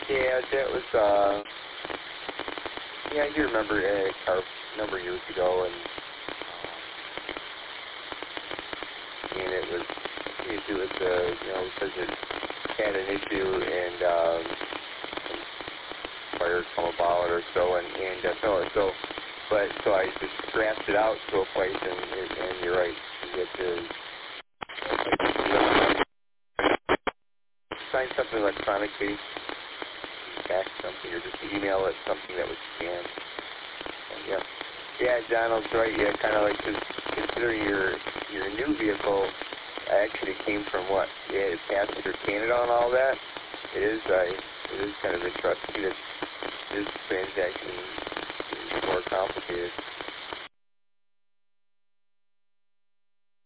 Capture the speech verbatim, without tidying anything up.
Yeah, that was, uh, yeah, I do remember a car a number of years ago, and, um, and it was, it was, uh, you know, because it had an issue, and, um, fire come about or so, and, and uh, so, so, but, so I just scratched it out to a place, and, and, and you're right, you get to, sign something electronically, fax something, or just email it something that was scanned. Yeah, yeah, Donald's right. Yeah, kind of like cause considering your your new vehicle actually came from what? Yeah, it passed through Canada and all that. It is, uh, it is kind of interesting that this transaction is more complicated.